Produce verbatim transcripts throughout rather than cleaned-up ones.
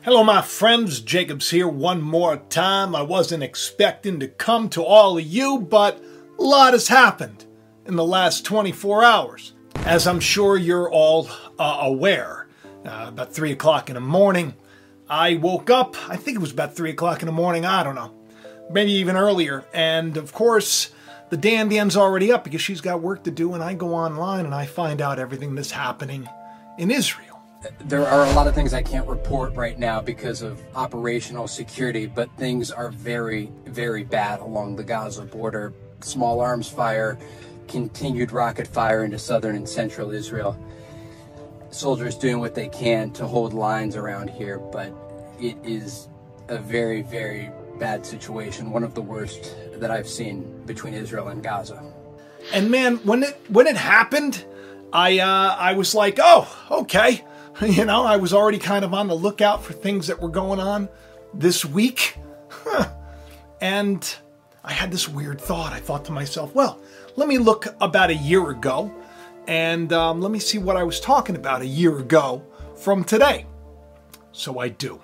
Hello, my friends. Jacobs here one more time. I wasn't expecting to come to all of you, but a lot has happened in the last twenty-four hours. As I'm sure you're all uh, aware, uh, about three o'clock in the morning, I woke up. I think it was about three o'clock in the morning. I don't know. Maybe even earlier. And of course, the Dan Dan's already up because she's got work to do, and I go online and I find out everything that's happening in Israel. There are a lot of things I can't report right now because of operational security, but things are very, very bad along the Gaza border. Small arms fire, continued rocket fire into southern and central Israel. Soldiers doing what they can to hold lines around here, but it is a very, very bad situation. One of the worst that I've seen between Israel and Gaza. And man, when it when it happened, I uh, I was like, oh, okay. You know, I was already kind of on the lookout for things that were going on this week. And I had this weird thought. I thought to myself, well, let me look about a year ago and um, let me see what I was talking about a year ago from today. So I do.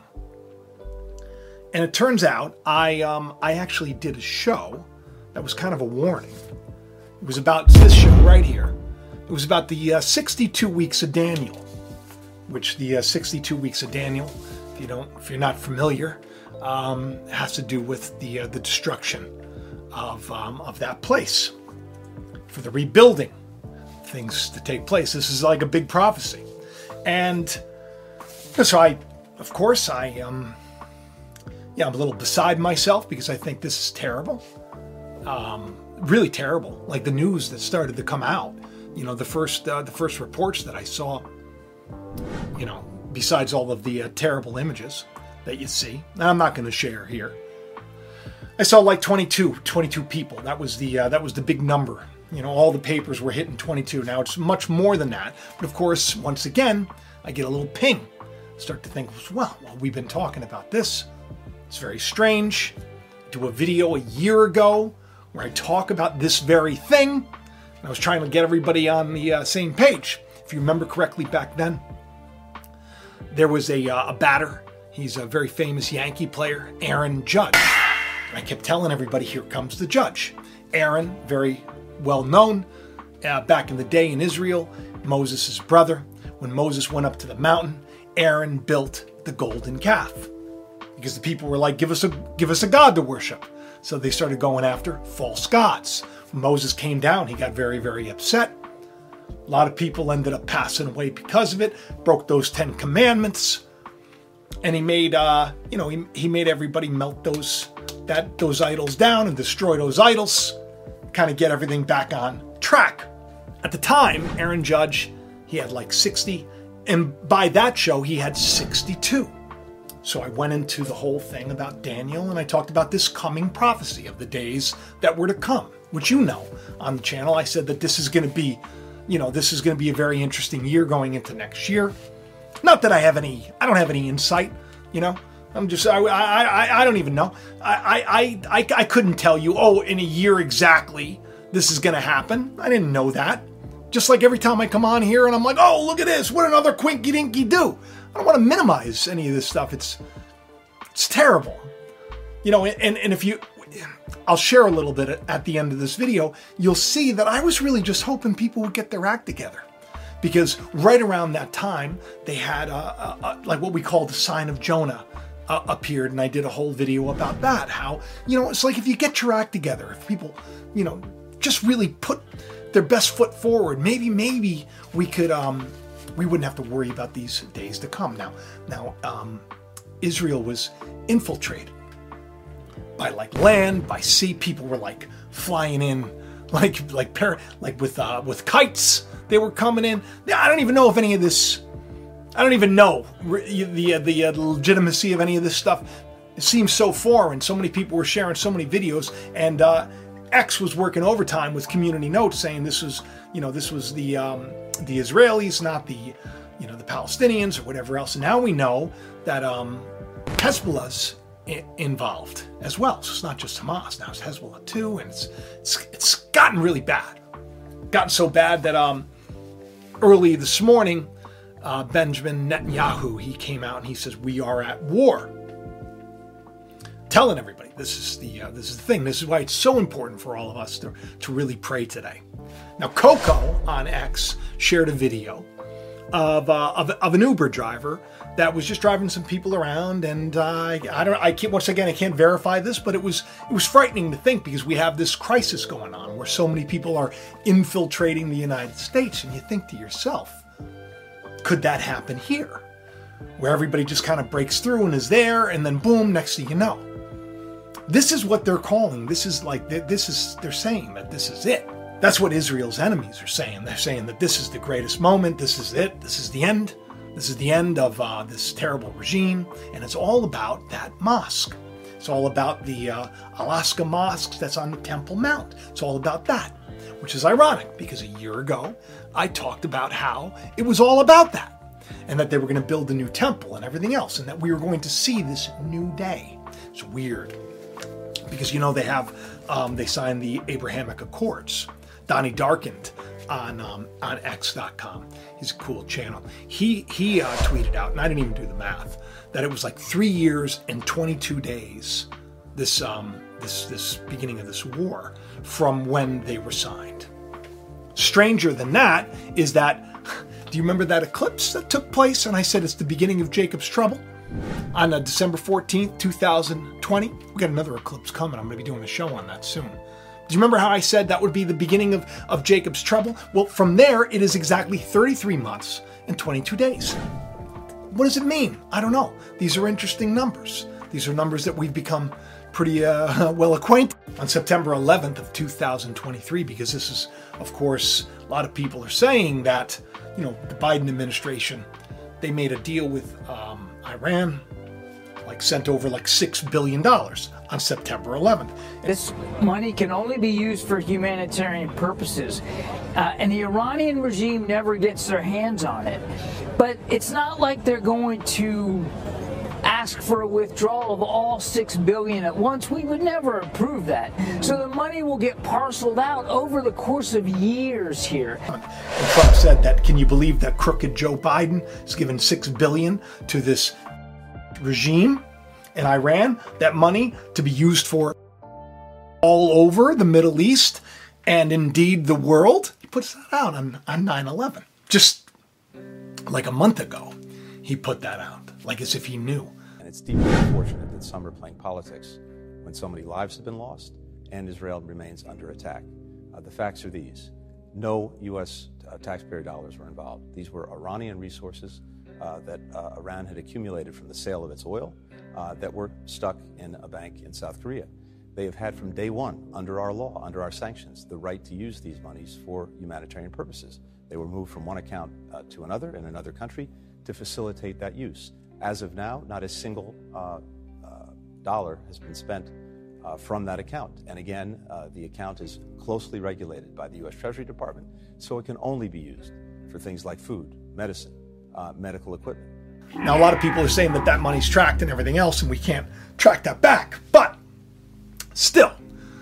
And it turns out I um, I actually did a show that was kind of a warning. It was about this show right here. It was about the uh, sixty-two weeks of Daniel. Which the uh, sixty-two weeks of Daniel, if you don't, if you're not familiar, um, has to do with the uh, the destruction of um, of that place, for the rebuilding, things to take place. This is like a big prophecy, and so I, of course, I um, yeah, I'm a little beside myself because I think this is terrible, um, really terrible. Like the news that started to come out, you know, the first uh, the first reports that I saw. You know, besides all of the uh, terrible images that you see, and I'm not going to share here. I saw like twenty-two, twenty-two people. That was the uh, that was the big number. You know, all the papers were hitting twenty-two. Now it's much more than that. But of course, once again, I get a little ping. Start to think, well, well, we've been talking about this. It's very strange. Do a video a year ago where I talk about this very thing. And I was trying to get everybody on the uh, same page. If you remember correctly back then, there was a, uh, a batter. He's a very famous Yankee player, Aaron Judge. And I kept telling everybody, here comes the Judge. Aaron, very well known uh, back in the day in Israel, Moses' brother. When Moses went up to the mountain, Aaron built the golden calf. Because the people were like, give us a, give us a god to worship. So they started going after false gods. When Moses came down, he got very, very upset. A lot of people ended up passing away because of it, broke those Ten Commandments, and he made, uh, you know, he, he made everybody melt those that those idols down and destroy those idols, kind of get everything back on track. At the time, Aaron Judge, he had like sixty, and by that show, he had sixty-two. So I went into the whole thing about Daniel, and I talked about this coming prophecy of the days that were to come, which you know on the channel. I said that this is going to be You know, this is going to be a very interesting year going into next year. Not that I have any, I don't have any insight, you know. I'm just, I, I, I, I don't even know. I, I, I, I couldn't tell you, oh, in a year exactly, this is going to happen. I didn't know that. Just like every time I come on here and I'm like, oh, look at this. What another quinky dinky do. I don't want to minimize any of this stuff. It's, it's terrible. You know, and, and if you, I'll share a little bit at the end of this video. You'll see that I was really just hoping people would get their act together. Because right around that time, they had a, a, a, like what we call the sign of Jonah uh, appeared. And I did a whole video about that. How, you know, it's like if you get your act together, if people, you know, just really put their best foot forward, maybe, maybe we could, um, we wouldn't have to worry about these days to come. Now, now um, Israel was infiltrated. By like land, by sea, people were like flying in, like like par- like with uh, with kites. They were coming in. I don't even know if any of this. I don't even know the the, uh, the legitimacy of any of this stuff. It seems so foreign. So many people were sharing so many videos, and uh, X was working overtime with community notes, saying this was you know this was the um, the Israelis, not the you know the Palestinians or whatever else. And now we know that um, Hezbollah's involved as well. So it's not just Hamas. Now it's Hezbollah too, and it's it's, it's gotten really bad. Gotten so bad that um, early this morning, uh, Benjamin Netanyahu, he came out and he says, we are at war. Telling everybody, this is the uh, this is the thing. This is why it's so important for all of us to, to really pray today. Now, Coco on X shared a video of, uh, of of an Uber driver that was just driving some people around, and uh, I don't. I can't. Once again, I can't verify this, but it was it was frightening to think, because we have this crisis going on where so many people are infiltrating the United States, and you think to yourself, could that happen here, where everybody just kind of breaks through and is there, and then boom, next thing you know. This is what they're calling. This is like, this is, they're saying that this is it. That's what Israel's enemies are saying. They're saying that this is the greatest moment. This is it. This is the end. This is the end of uh, this terrible regime. And it's all about that mosque. It's all about the uh, Al-Aqsa mosque that's on the Temple Mount. It's all about that, which is ironic, because a year ago, I talked about how it was all about that, and that they were going to build a new temple and everything else, and that we were going to see this new day. It's weird. Because, you know, they have, um, they signed the Abrahamic Accords. Donnie Darkened on um, on X dot com. He's a cool channel. He he uh, tweeted out, and I didn't even do the math, that it was like three years and twenty-two days, this um this this beginning of this war, from when they were signed. Stranger than that is that, do you remember that eclipse that took place? And I said it's the beginning of Jacob's trouble? On uh, December fourteenth, two thousand twenty, we got another eclipse coming. I'm going to be doing a show on that soon. Do you remember how I said that would be the beginning of, of Jacob's trouble? Well, from there, it is exactly thirty-three months and twenty-two days. What does it mean? I don't know. These are interesting numbers. These are numbers that we've become pretty uh, well acquainted. On September eleventh of two thousand twenty-three, because this is, of course, a lot of people are saying that, you know, the Biden administration, they made a deal with um, Iran, like sent over like six billion dollars on September eleventh. This money can only be used for humanitarian purposes, uh, and the Iranian regime never gets their hands on it. But it's not like they're going to ask for a withdrawal of all six billion dollars at once. We would never approve that. So the money will get parceled out over the course of years here. And Trump said that, can you believe that crooked Joe Biden has given six billion dollars to this regime in Iran, that money to be used for all over the Middle East and indeed the world? He puts that out on, on nine eleven. Just like a month ago, he put that out, like as if he knew. And it's deeply unfortunate that some are playing politics when so many lives have been lost and Israel remains under attack. Uh, the facts are these. No U S uh, taxpayer dollars were involved. These were Iranian resources uh, that uh, Iran had accumulated from the sale of its oil uh, that were stuck in a bank in South Korea. They have had from day one, under our law, under our sanctions, the right to use these monies for humanitarian purposes. They were moved from one account uh, to another in another country to facilitate that use. As of now, not a single uh, uh, dollar has been spent uh, from that account. And again, uh, the account is closely regulated by the U S Treasury Department, so it can only be used for things like food, medicine, uh, medical equipment. Now, a lot of people are saying that that money's tracked and everything else, and we can't track that back. But still,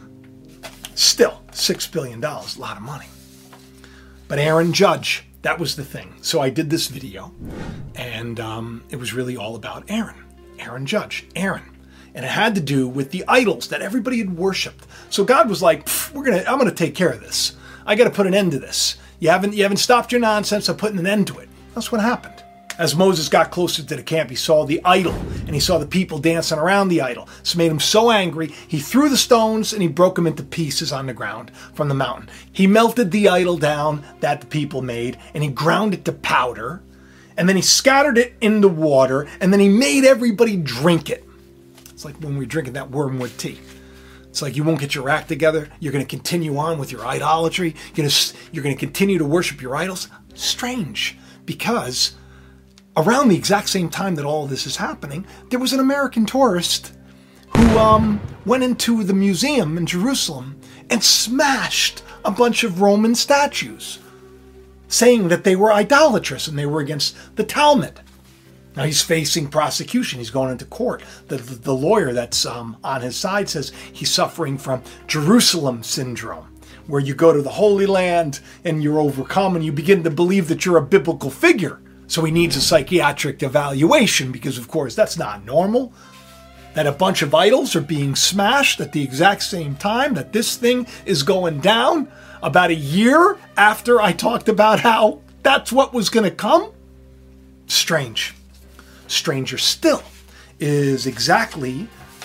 still, six billion dollars, a lot of money. But Aaron Judge, that was the thing. So I did this video, and um, it was really all about Aaron. Aaron Judge, Aaron. And it had to do with the idols that everybody had worshipped. So God was like, "We're gonna, I'm gonna take care of this. I gotta put an end to this. You haven't, you haven't stopped your nonsense. I'm putting an end to it." That's what happened. As Moses got closer to the camp, he saw the idol, and he saw the people dancing around the idol. This made him so angry, he threw the stones and he broke them into pieces on the ground from the mountain. He melted the idol down that the people made, and he ground it to powder, and then he scattered it in the water, and then he made everybody drink it. It's like when we're drinking that wormwood tea. It's like you won't get your act together. You're going to continue on with your idolatry. You're going to, you're going to continue to worship your idols. Strange, because around the exact same time that all of this is happening, there was an American tourist who um, went into the museum in Jerusalem and smashed a bunch of Roman statues, saying that they were idolatrous and they were against the Talmud. Now he's facing prosecution. He's going into court. The, the, the lawyer that's um, on his side says he's suffering from Jerusalem syndrome, where you go to the Holy Land and you're overcome and you begin to believe that you're a biblical figure. So he needs a psychiatric evaluation because, of course, that's not normal. That a bunch of idols are being smashed at the exact same time, that this thing is going down about a year after I talked about how that's what was going to come. Strange. Stranger still is exactly,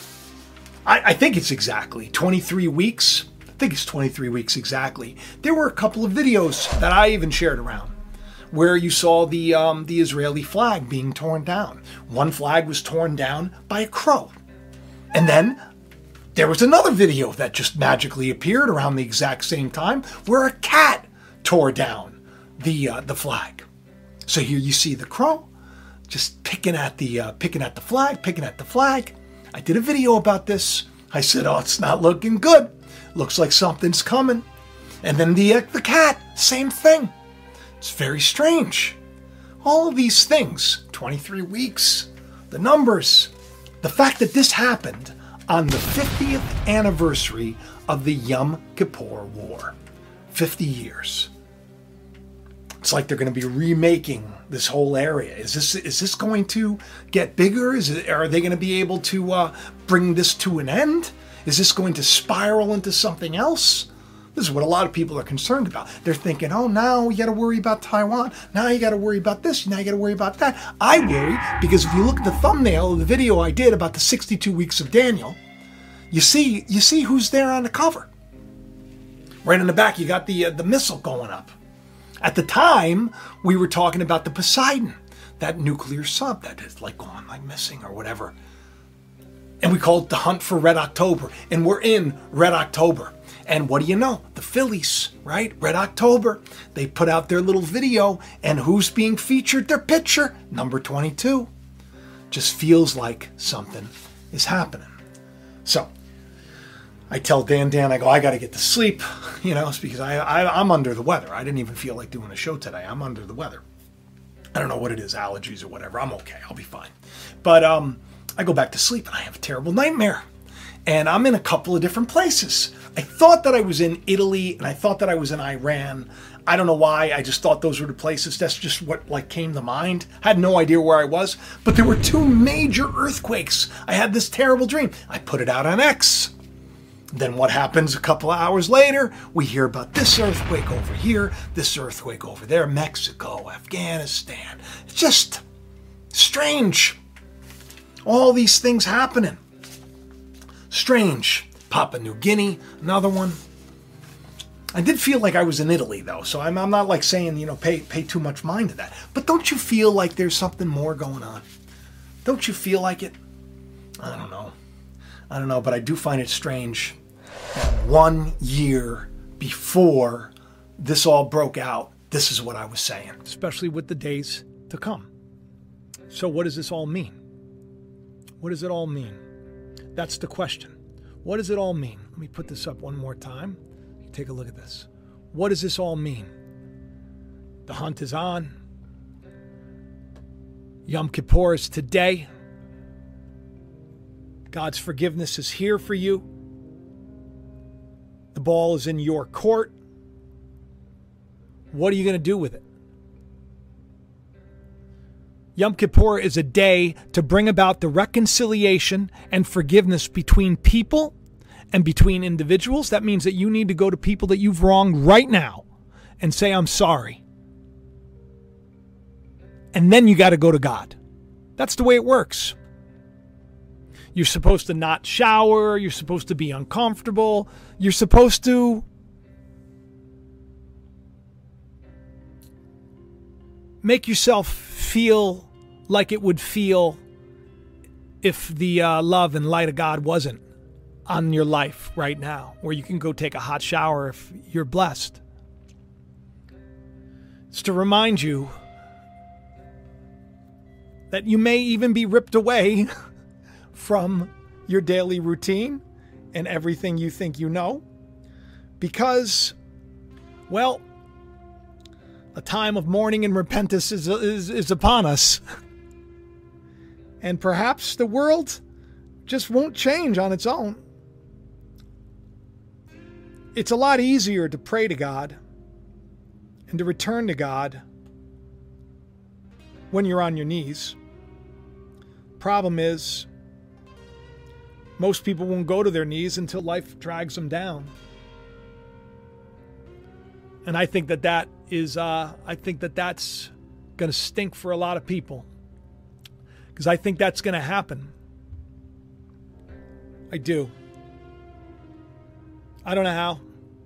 I, I think it's exactly twenty-three weeks. I think it's twenty-three weeks exactly. There were a couple of videos that I even shared around where you saw the um, the Israeli flag being torn down. One flag was torn down by a crow. And then there was another video that just magically appeared around the exact same time where a cat tore down the uh, the flag. So here you see the crow just picking at the uh, picking at the flag, picking at the flag. I did a video about this. I said, "Oh, it's not looking good. Looks like something's coming." And then the uh, the cat, same thing. It's very strange. All of these things, twenty-three weeks, the numbers, the fact that this happened on the fiftieth anniversary of the Yom Kippur War. fifty years. It's like they're going to be remaking this whole area. Is this is this going to get bigger? Is it, are they going to be able to uh, bring this to an end? Is this going to spiral into something else? This is what a lot of people are concerned about. They're thinking, oh, now you got to worry about Taiwan. Now you got to worry about this. Now you got to worry about that. I worry because if you look at the thumbnail of the video I did about the sixty-two weeks of Daniel, you see you see who's there on the cover. Right in the back, you got the uh, the missile going up. At the time, we were talking about the Poseidon, that nuclear sub that is like going like missing or whatever. And we called it the Hunt for Red October. And we're in Red October. And what do you know? The Phillies, right? Red October. They put out their little video. And who's being featured? Their pitcher, number twenty-two. Just feels like something is happening. So I tell Dan, Dan, I go, I got to get to sleep. You know, it's because I, I, I'm under the weather. I didn't even feel like doing a show today. I'm under the weather. I don't know what it is, allergies or whatever. I'm okay. I'll be fine. But um, I go back to sleep and I have a terrible nightmare. And I'm in a couple of different places. I thought that I was in Italy and I thought that I was in Iran. I don't know why. I just thought those were the places. That's just what like came to mind. I had no idea where I was. But there were two major earthquakes. I had this terrible dream. I put it out on X. Then what happens a couple of hours later? We hear about this earthquake over here, this earthquake over there, Mexico, Afghanistan. It's just strange. All these things happening. Strange. Papua New Guinea, another one. I did feel like I was in Italy, though, so I'm, I'm not like saying, you know, pay pay too much mind to that. But don't you feel like there's something more going on? Don't you feel like it? I don't know. I don't know, but I do find it strange that one year before this all broke out, this is what I was saying. Especially with the days to come. So what does this all mean? What does it all mean? That's the question. What does it all mean? Let me put this up one more time. Take a look at this. What does this all mean? The hunt is on. Yom Kippur is today. God's forgiveness is here for you. The ball is in your court. What are you going to do with it? Yom Kippur is a day to bring about the reconciliation and forgiveness between people and between individuals. That means that you need to go to people that you've wronged right now and say, I'm sorry. And then you got to go to God. That's the way it works. You're supposed to not shower. You're supposed to be uncomfortable. You're supposed to make yourself feel like it would feel if the uh, love and light of God wasn't on your life right now, where you can go take a hot shower if you're blessed. It's to remind you that you may even be ripped away from your daily routine and everything you think you know, because, well, a time of mourning and repentance is, is, is upon us. And perhaps the world just won't change on its own. It's a lot easier to pray to God and to return to God when you're on your knees. Problem is, most people won't go to their knees until life drags them down. And I think that that is, uh, I think that that's going to stink for a lot of people. Because I think that's going to happen. I do. I don't know how.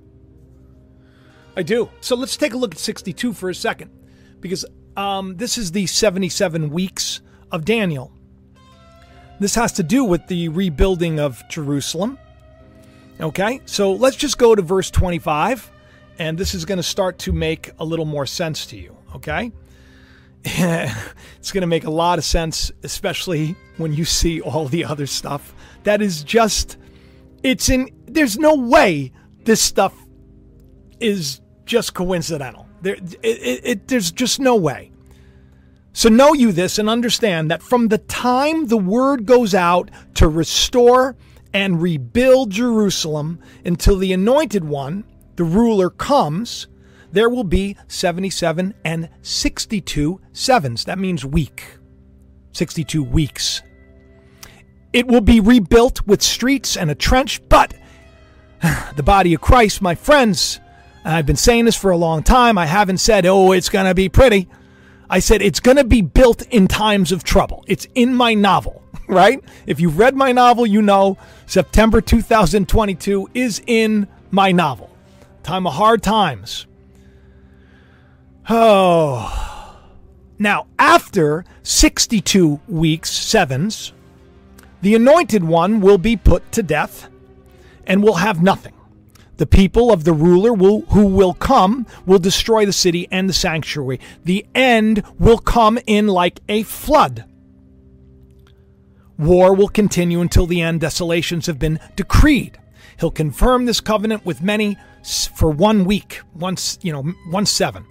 I do. So let's take a look at sixty-two for a second. Because um, this is the seventy-seven weeks of Daniel. This has to do with the rebuilding of Jerusalem. Okay, so let's just go to verse twenty-five. And this is going to start to make a little more sense to you, okay? It's going to make a lot of sense, especially when you see all the other stuff. That is just, it's in, there's no way this stuff is just coincidental. There, it, it, it, there's just no way. So know you this and understand that from the time the word goes out to restore and rebuild Jerusalem until the Anointed One, the ruler, comes, there will be seventy-seven and sixty-two sevens. That means week. sixty-two weeks. It will be rebuilt with streets and a trench, but the body of Christ, my friends, I've been saying this for a long time. I haven't said, oh, it's going to be pretty. I said it's going to be built in times of trouble. It's in my novel, right? If you've read my novel, you know September two thousand twenty-two is in my novel. Time of hard times. Oh. Now, after sixty-two weeks, sevens, the Anointed One will be put to death and will have nothing. The people of the ruler will, who will come will destroy the city and the sanctuary. The end will come in like a flood. War will continue until the end. Desolations have been decreed. He'll confirm this covenant with many for one week, once, you know, one seven.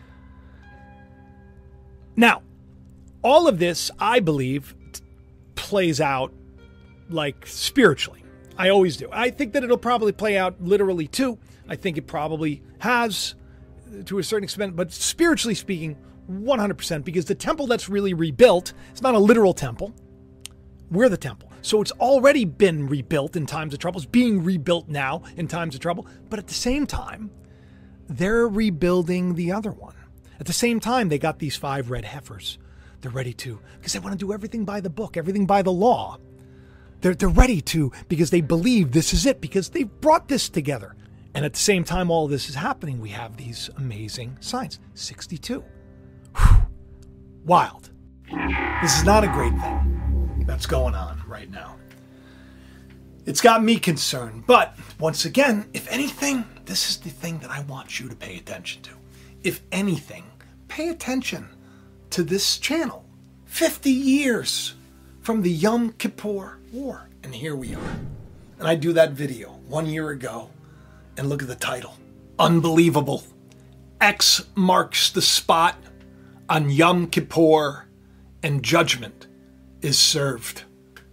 Now, all of this, I believe, t- plays out like spiritually. I always do. I think that it'll probably play out literally too. I think it probably has to a certain extent, but spiritually speaking, one hundred percent, because the temple that's really rebuilt, it's not a literal temple. We're the temple. So it's already been rebuilt in times of trouble. It's being rebuilt now in times of trouble. But at the same time, they're rebuilding the other one. At the same time, they got these five red heifers. They're ready to, because they want to do everything by the book, everything by the law. They're, they're ready to, because they believe this is it, because they've brought this together. And at the same time all this is happening, we have these amazing signs. sixty-two. Whew. Wild. This is not a great thing that's going on right now. It's got me concerned. But once again, if anything, this is the thing that I want you to pay attention to. If anything, pay attention to this channel. fifty years from the Yom Kippur War. And here we are. And I do that video one year ago. And look at the title. Unbelievable. X marks the spot on Yom Kippur and judgment is served.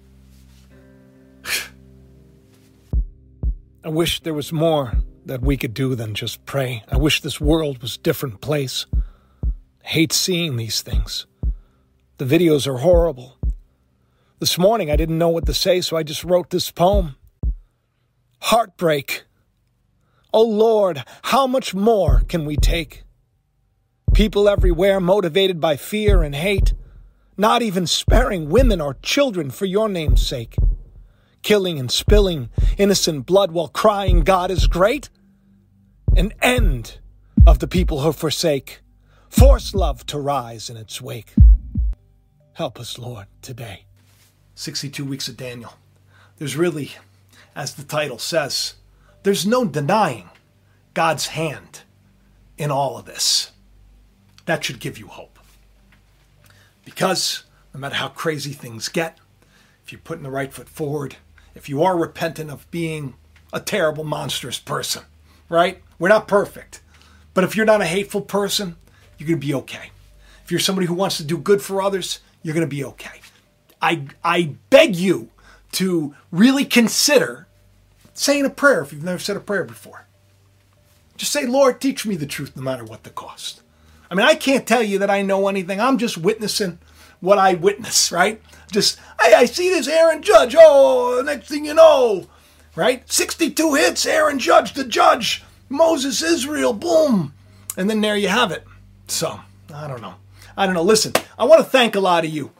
I wish there was more that we could do than just pray. I wish this world was a different place. I hate seeing these things. The videos are horrible. This morning I didn't know what to say, so I just wrote this poem. Heartbreak. Oh Lord, how much more can we take? People everywhere motivated by fear and hate, not even sparing women or children for your name's sake. Killing and spilling innocent blood while crying God is great. An end of the people who forsake. Force love to rise in its wake. Help us, Lord, today. sixty-two weeks of Daniel. There's really, as the title says, there's no denying God's hand in all of this. That should give you hope. Because no matter how crazy things get, if you're putting the right foot forward, if you are repentant of being a terrible, monstrous person, right? We're not perfect. But if you're not a hateful person, you're going to be okay. If you're somebody who wants to do good for others, you're going to be okay. I, I beg you to really consider saying a prayer if you've never said a prayer before. Just say, Lord, teach me the truth no matter what the cost. I mean, I can't tell you that I know anything. I'm just witnessing what I witness, right? Just, hey, I see this Aaron Judge. Oh, next thing you know, right? sixty-two hits, Aaron Judge, the judge. Moses Israel, boom. And then there you have it. So, I don't know. I don't know. Listen, I want to thank a lot of you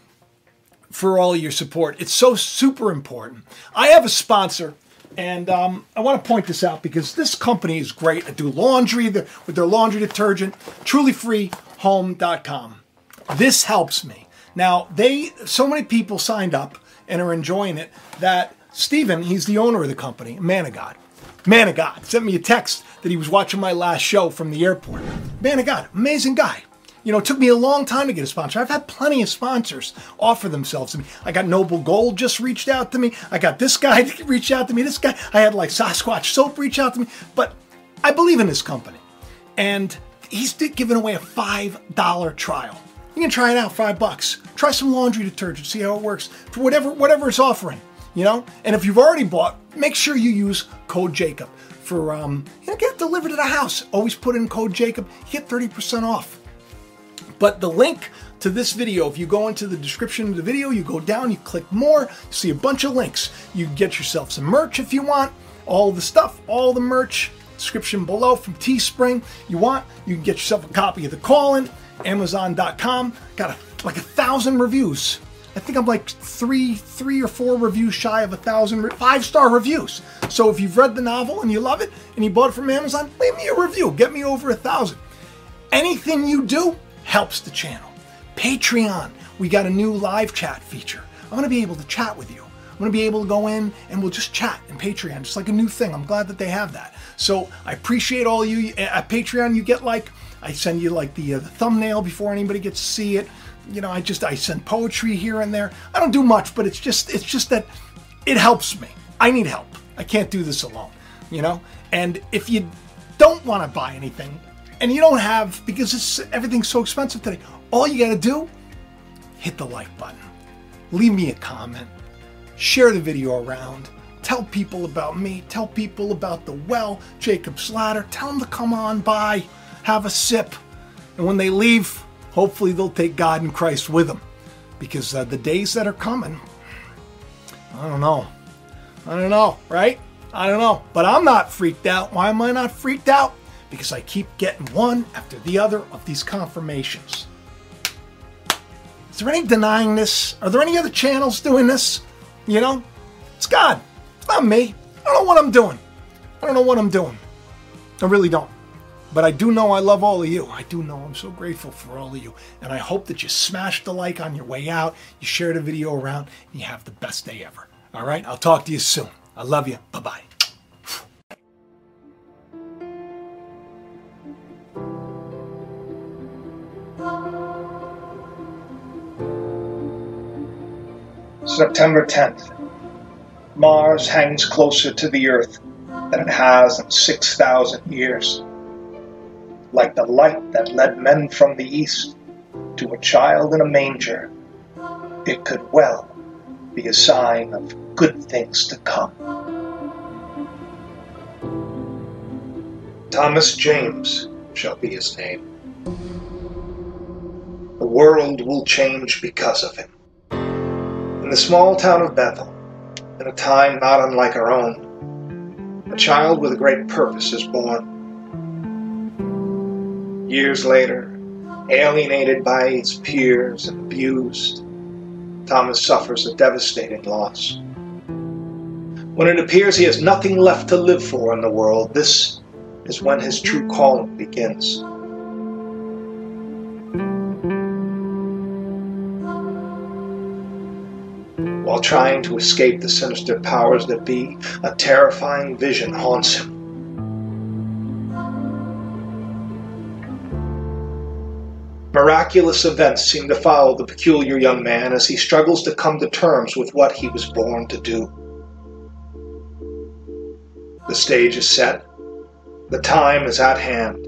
for all your support. It's so super important. I have a sponsor, and um, I want to point this out because this company is great. I do laundry with their laundry detergent, truly free home dot com. This helps me. Now, they so many people signed up and are enjoying it that Stephen, he's the owner of the company, man of God. Man of God, sent me a text that he was watching my last show from the airport. Man of God, amazing guy. You know, it took me a long time to get a sponsor. I've had plenty of sponsors offer themselves to me. I got Noble Gold just reached out to me. I got this guy to reach out to me. This guy, I had like Sasquatch Soap reach out to me. But I believe in this company. And he's giving away a five dollar trial. You can try it out, five bucks. Try some laundry detergent, see how it works for whatever whatever it's offering. You know, and if you've already bought, make sure you use code Jacob for, um, you know, get it delivered to the house. Always put in code Jacob, you get thirty percent off. But the link to this video, if you go into the description of the video, you go down, you click more, you see a bunch of links. You get yourself some merch if you want, all the stuff, all the merch, description below from Teespring. You want, you can get yourself a copy of The Call-In, Amazon dot com. Got a, like a thousand reviews. I think I'm like three, three or four reviews shy of a thousand, five-star reviews. So if you've read the novel and you love it and you bought it from Amazon, leave me a review. Get me over a thousand. Anything you do helps the channel. Patreon, we got a new live chat feature. I'm going to be able to chat with you. I'm going to be able to go in and we'll just chat in Patreon, just like a new thing. I'm glad that they have that. So I appreciate all of you. At Patreon, you get like, I send you like the, uh, the thumbnail before anybody gets to see it. You know, I just, I send poetry here and there. I don't do much, but it's just, it's just that it helps me. I need help. I can't do this alone, you know? And if you don't want to buy anything and you don't have, because it's, everything's so expensive today, all you got to do, hit the like button, leave me a comment, share the video around, tell people about me, tell people about the well, Jacob Slatter, tell them to come on by, have a sip. And when they leave, hopefully they'll take God and Christ with them, because uh, the days that are coming, I don't know. I don't know, right? I don't know. But I'm not freaked out. Why am I not freaked out? Because I keep getting one after the other of these confirmations. Is there any denying this? Are there any other channels doing this? You know? It's God. It's not me. I don't know what I'm doing. I don't know what I'm doing. I really don't. But I do know I love all of you. I do know I'm so grateful for all of you. And I hope that you smash the like on your way out, you share the video around, and you have the best day ever. All right? I'll talk to you soon. I love you. Bye-bye. September tenth. Mars hangs closer to the Earth than it has in six thousand years. Like the light that led men from the east to a child in a manger, it could well be a sign of good things to come. Thomas James shall be his name. The world will change because of him. In the small town of Bethel, in a time not unlike our own, a child with a great purpose is born. Years later, alienated by his peers and abused, Thomas suffers a devastating loss. When it appears he has nothing left to live for in the world, this is when his true calling begins. While trying to escape the sinister powers that be, a terrifying vision haunts him. Miraculous events seem to follow the peculiar young man as he struggles to come to terms with what he was born to do. The stage is set. The time is at hand.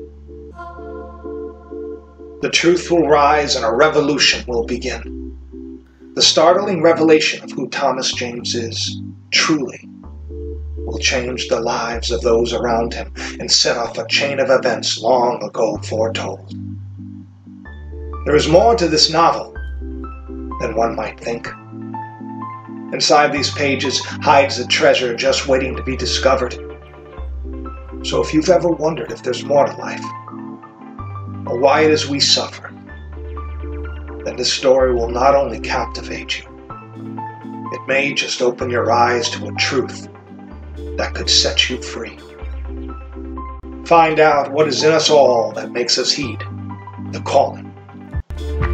The truth will rise and a revolution will begin. The startling revelation of who Thomas James is, truly, will change the lives of those around him and set off a chain of events long ago foretold. There is more to this novel than one might think. Inside these pages hides a treasure just waiting to be discovered. So if you've ever wondered if there's more to life, or why it is we suffer, then this story will not only captivate you, it may just open your eyes to a truth that could set you free. Find out what is in us all that makes us heed the calling.